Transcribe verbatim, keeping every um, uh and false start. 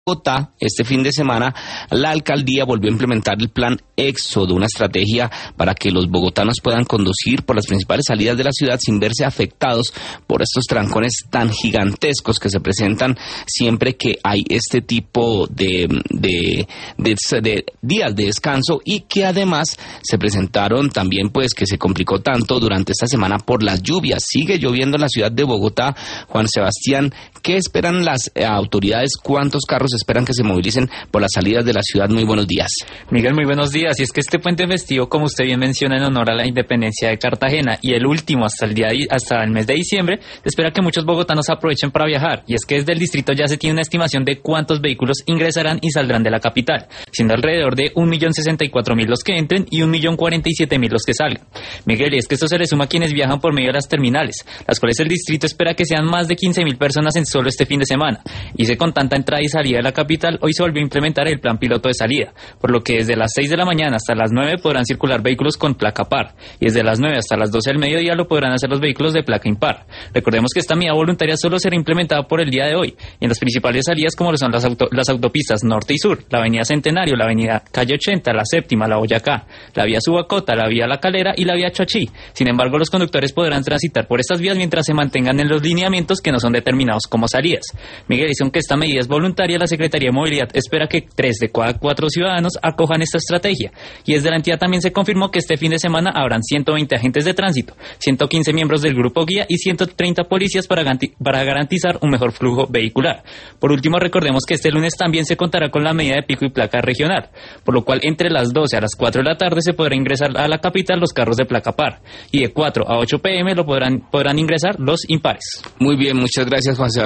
Bogotá, este fin de semana, la alcaldía volvió a implementar el plan Éxodo, una estrategia para que los bogotanos puedan conducir por las principales salidas de la ciudad sin verse afectados por estos trancones tan gigantescos que se presentan siempre que hay este tipo de, de, de, de días de descanso, y que además se presentaron también, pues, que se complicó tanto durante esta semana por las lluvias. Sigue lloviendo en la ciudad de Bogotá. Juan Sebastián, ¿qué esperan las eh, autoridades? ¿Cuántos carros esperan que se movilicen por las salidas de la ciudad? Muy buenos días. Miguel, muy buenos días. Y es que este puente festivo, como usted bien menciona, en honor a la independencia de Cartagena, y el último hasta el día hasta el mes de diciembre, espera que muchos bogotanos aprovechen para viajar. Y es que desde el distrito ya se tiene una estimación de cuántos vehículos ingresarán y saldrán de la capital, siendo alrededor de un millón sesenta y cuatro mil los que entren y un millón cuarenta y siete mil los que salgan. Miguel, y es que esto se le suma a quienes viajan por medio de las terminales, las cuales el distrito espera que sean más de quince mil personas en solo este fin de semana. Y se con tanta entrada y salida de la capital, hoy se volvió a implementar el plan piloto de salida, por lo que desde las seis de la mañana hasta las nueve podrán circular vehículos con placa par, y desde las nueve hasta las doce del mediodía lo podrán hacer los vehículos de placa impar. Recordemos que esta medida voluntaria solo será implementada por el día de hoy, y en las principales salidas, como lo son las, auto, las autopistas norte y sur, la avenida Centenario, la avenida Calle ochenta, la séptima, la Boyacá, la vía Subacota, la vía La Calera y la vía Choachí. Sin embargo, los conductores podrán transitar por estas vías mientras se mantengan en los lineamientos que no son determinados como salidas. Miguel, dice que esta medida es voluntaria, la Secretaría de Movilidad espera que tres de cada cuatro ciudadanos acojan esta estrategia. Y desde la entidad también se confirmó que este fin de semana habrán ciento veinte agentes de tránsito, ciento quince miembros del grupo guía y ciento treinta policías para, para garantizar un mejor flujo vehicular. Por último, recordemos que este lunes también se contará con la medida de pico y placa regional, por lo cual entre las doce a las cuatro de la tarde se podrá ingresar a la capital los carros de placa par, y de cuatro a ocho p m lo podrán, podrán ingresar los impares. Muy bien, muchas gracias, Juan Sebastián.